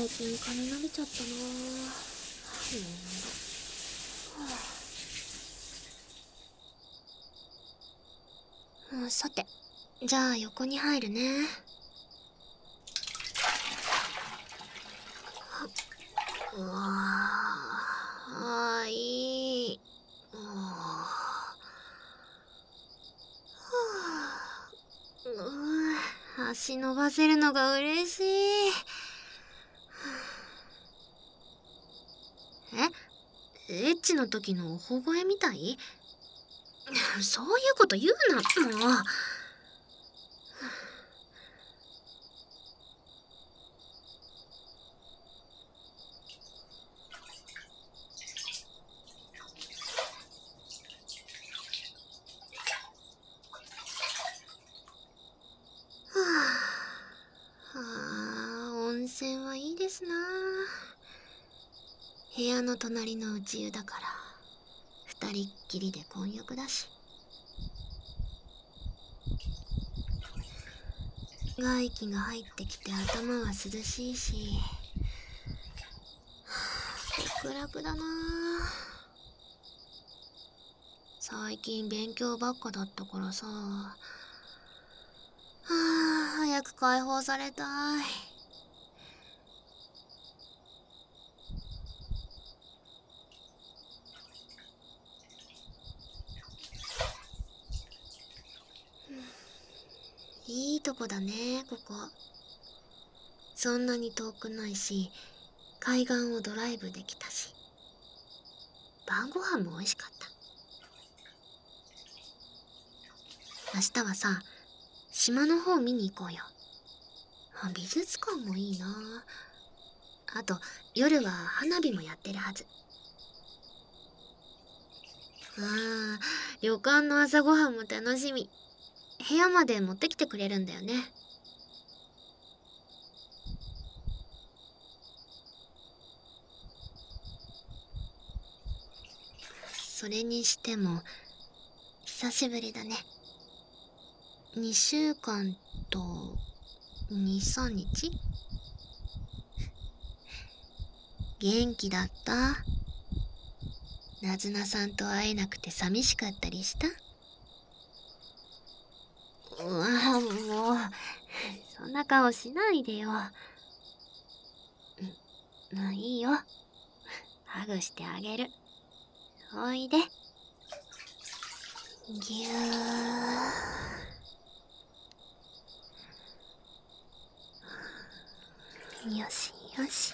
最近髪伸びちゃったな。さて、じゃあ横に入るね。うわあ、いい。足伸ばせるのが嬉しい。エッチの時の小声みたい？そういうこと言うな、もう。温泉はいいですな。部屋の隣の内湯だから二人っきりで混浴だし、外気が入ってきて頭は涼しいし、極楽だな。最近勉強ばっかだったからさ、早く解放されたい。いいとこだね、ここ。そんなに遠くないし、海岸をドライブできたし、晩ご飯も美味しかった。明日はさ、島の方見に行こうよ。美術館もいいな。あと、夜は花火もやってるはず。旅館の朝ごはんも楽しみ。部屋まで持ってきてくれるんだよね。それにしても、久しぶりだね。2週間と、2、3日？元気だった？なずなさんと会えなくて寂しかったりした？もう、そんな顔しないでよ。いいよ。ハグしてあげる。おいで。ぎゅー。よしよし。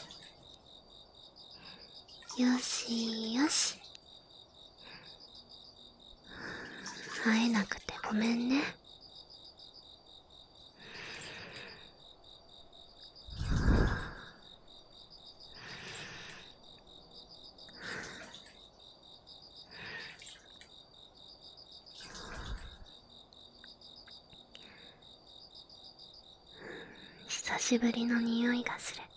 よしよし。会えなくてごめんね。久しぶりの匂いがする。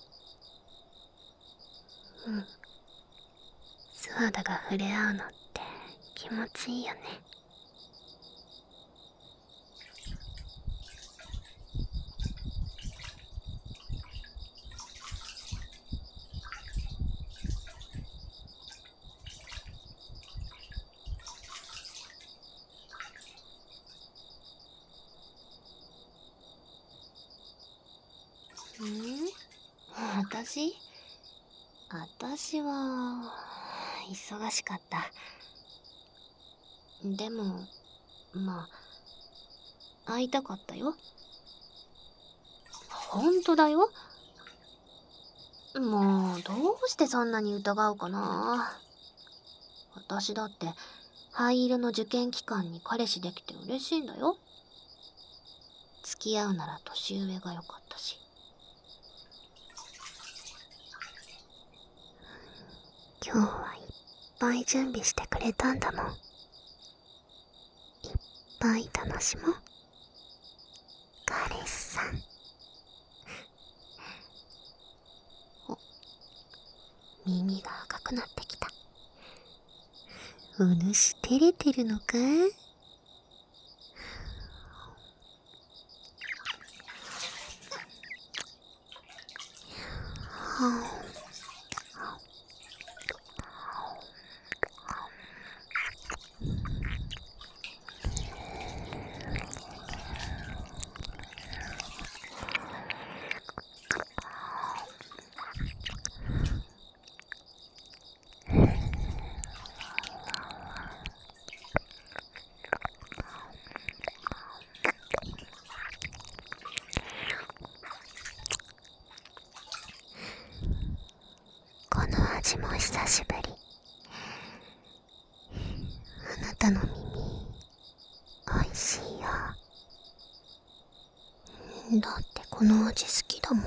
素肌が触れ合うのって気持ちいいよね。私？私は忙しかった。でもまあ会いたかったよ。ほんとだよ。もうどうしてそんなに疑うかな。私だって灰色の受験期間に彼氏できて嬉しいんだよ。付き合うなら年上が良かったし。今日はいっぱい準備してくれたんだもん。いっぱい楽しもう。彼氏さん。耳が赤くなってきた。お主照れてるのか？ この味も久しぶり。あなたの耳、おいしいよ。だってこの味好きだもん。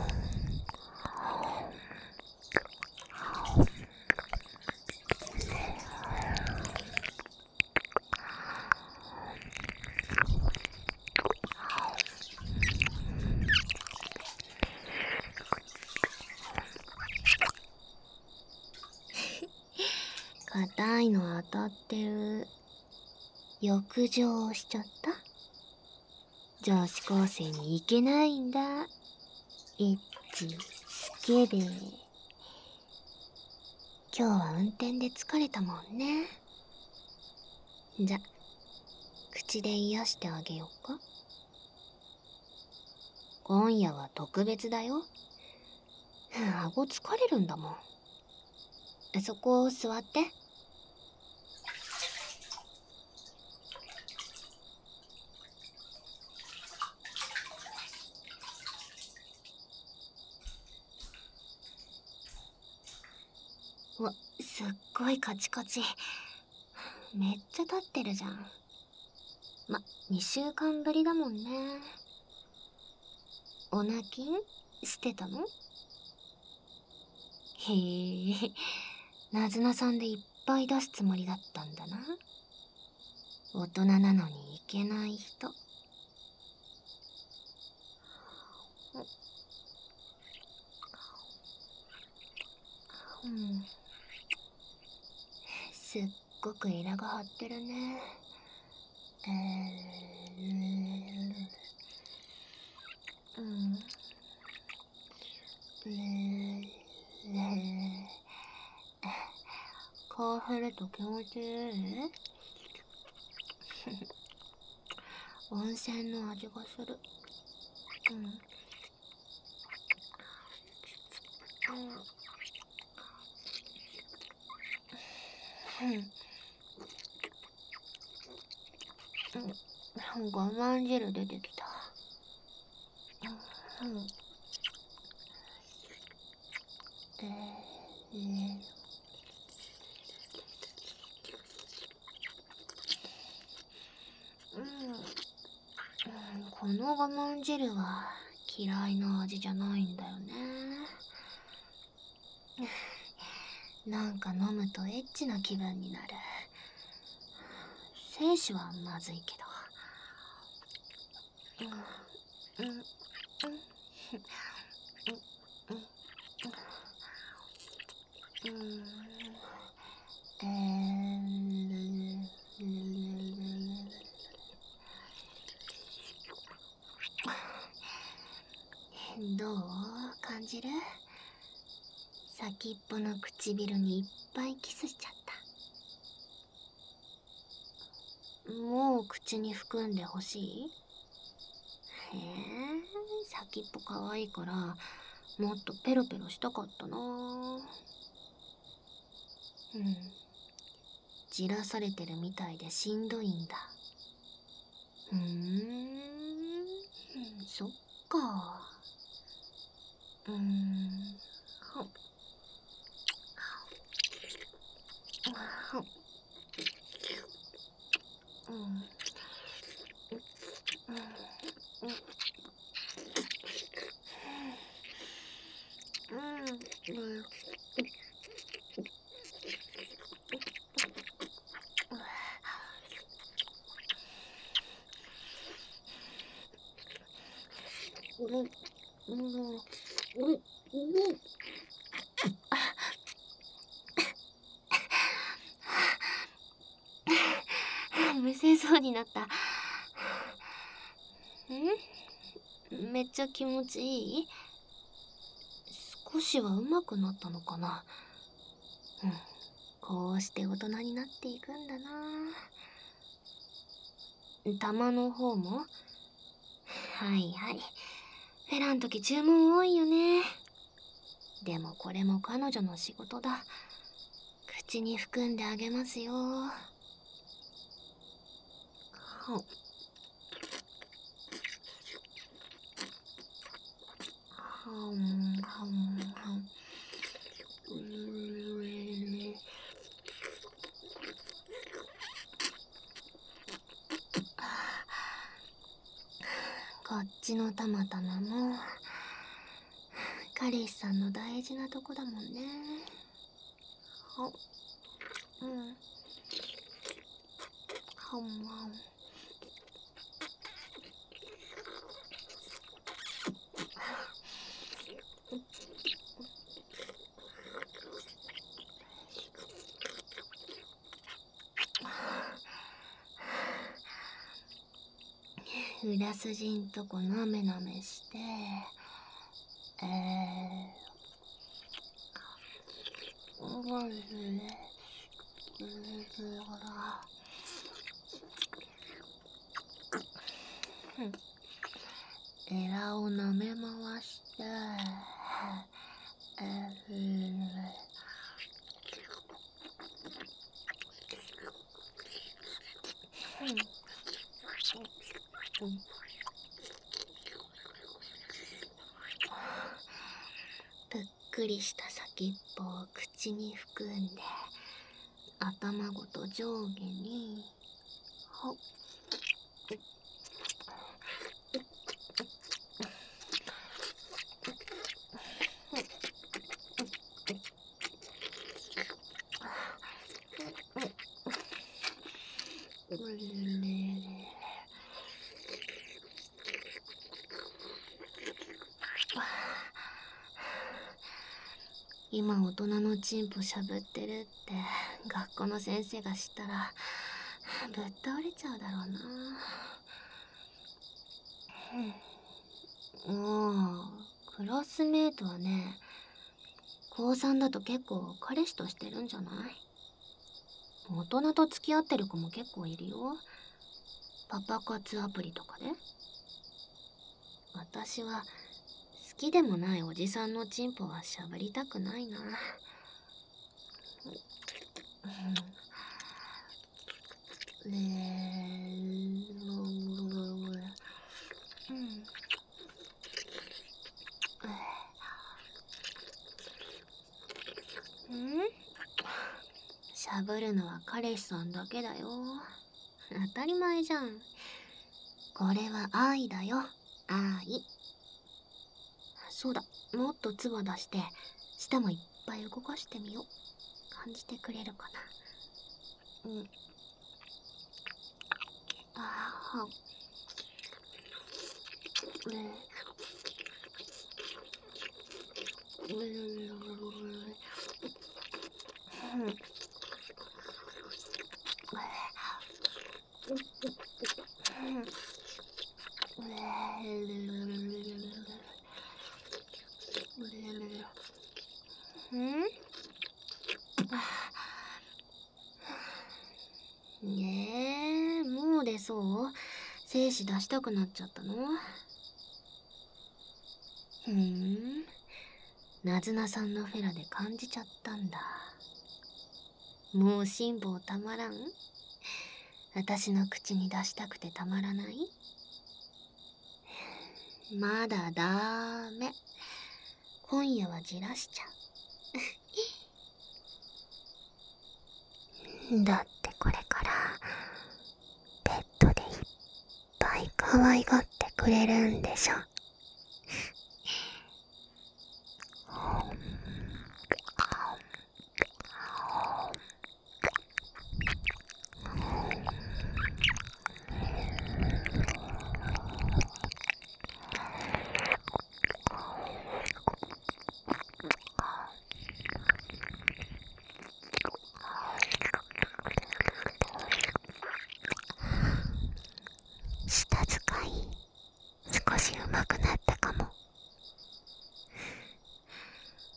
硬いの当たってる。浴場しちゃった？女子高生に行けないんだ。エッチ、スケベ。今日は運転で疲れたもんね。じゃ、口で癒してあげよっか。今夜は特別だよ。顎疲れるんだもん。そこ座って。わ、すっごいカチカチ。めっちゃ立ってるじゃん。2週間ぶりだもんね。お泣きんしてたの？へえ、なずなさんでいっぱい出すつもりだったんだな。大人なのにいけない人。すっごくエラが張ってるね。こう振ると気持ちいい？温泉の味がする。我慢汁出てきた。この我慢汁は嫌いな味じゃないんだよね。なんか飲むとエッチな気分になる。精子はまずいけど。どう感じる？先っぽの唇にいっぱいキスしちゃった。もう口に含んでほしい？へえ、先っぽかわいいからもっとペロペロしたかったな。じらされてるみたいでしんどいんだ。そっか。むせそうになった。めっちゃ気持ちいい？ 少しは上手くなったのかな。こうして大人になっていくんだな。玉の方もはいはい。フェラん時注文多いよね。でもこれも彼女の仕事だ。口に含んであげますよ。こっちのたまたまも彼氏さんの大事なとこだもんね。裏筋んとこなめなめして、エラを舐め回して、ぷっくりした先っぽを口に含んで、頭ごと上下に、今大人のチンポしゃぶってるって学校の先生が知ったらぶっ倒れちゃうだろうな。もうクラスメートはね、高3だと結構彼氏としてるんじゃない？大人と付き合ってる子も結構いるよ。パパ活アプリとかで。私は好きでもないおじさんのチンポはしゃぶりたくないな。しゃぶるのは彼氏さんだけだよ。当たり前じゃん。これは愛だよ。愛。そうだ、もっと唾出して舌もいっぱい動かしてみよう。感じてくれるかな。もう出そう？精子出したくなっちゃったの？なずなさんのフェラで感じちゃったんだ。もう辛抱たまらん？私の口に出したくてたまらない？まだダメ。今夜はじらしちゃう。だってこれからベッドでいっぱい可愛がってくれるんでしょ。舌使い少し上手くなったかも。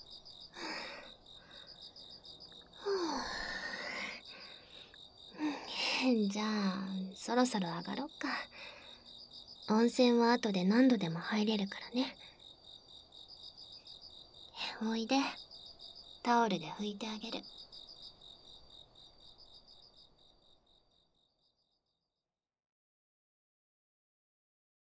じゃあ、そろそろ上がろっか。温泉は後で何度でも入れるからね。おいで。タオルで拭いてあげる。